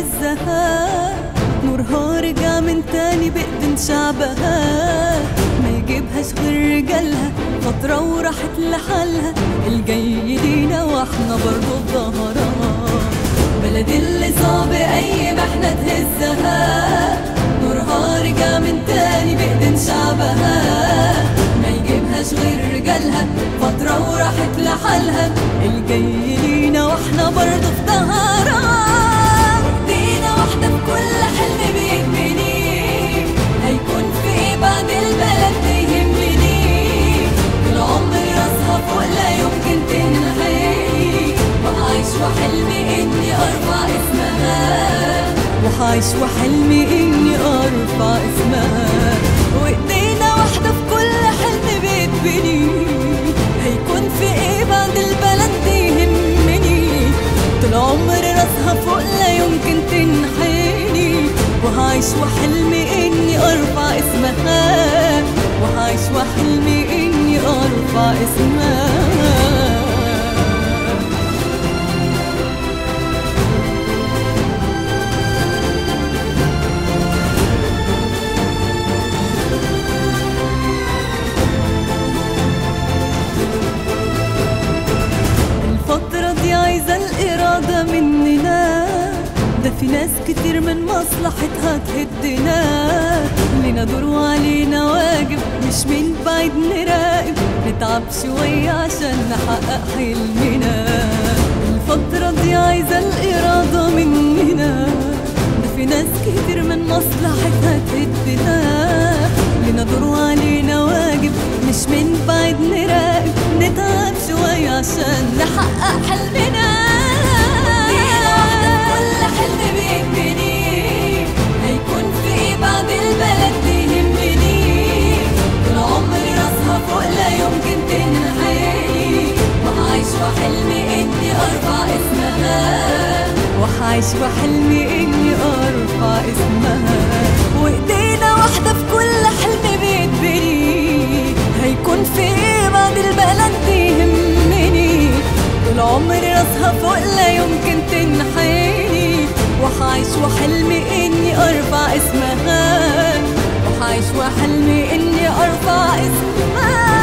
تهزها، نورها رجع من تاني بإيدين شعبها، ما يجيبهاش غير رجالها فترة وراحت لحالها، الجاي لينا واحنا برضو بظهرها. بلد اللي صعب أي محنة تهزها، نورها رجع من تاني بإيدين شعبها، ما يجيبهاش غير رجالها فترة وراحت لحالها، الجاي لينا واحنا برضو في ظهرها. ايدينا واحدة في كل حلم بيهمني، هيكون في ايه بعد البلد دي يهمني، العمر راسها فوق لا يمكن تنحني، وعايش وحلمي اني ارفع اسمها، وعايش وحلمي اني ارفع اسمها. وايدينا واحدة في كل حلم بيتبني، هيكون في ايه بعد البلد دي يهمني، طول عمر راسها فوق لا يمكن تنحني، وعايش وحلمي اني ارفع اسمها، وعايش وحلمي اني ارفع اسمها. الفترة دي عايزة الإرادة مننا، ده في ناس كتير من مصلحتها تهدنا، لينا دور وعلينا واجب مش من بعيد نراقب، نتعب شوية عشان نحقق حلمنا. الفترة دي عايزة الإرادة مننا، ده في ناس كتير من مصلحتها تهدنا، لينا دور وعلينا واجب مش من بعيد نراقب، نتعب شوية عشان نحقق حلمنا. كل حلم بيهمني، هيكون في ايه بعد البلد دي يهمني، طول عمري راسها فوق لا يمكن تنحني، وعايش وحلمي اني ارفع اسمها، وعايش وحلمي اني ارفع اسمها. وايدينا واحدة في كل حلم بيتبني، هيكون في ايه بعد البلد دي يهمني، طول عمري راسها فوق لا يمكن تنحني، وعايش وحلمي اني ارفع اسمها، وعايش وحلمي اني ارفع اسمها.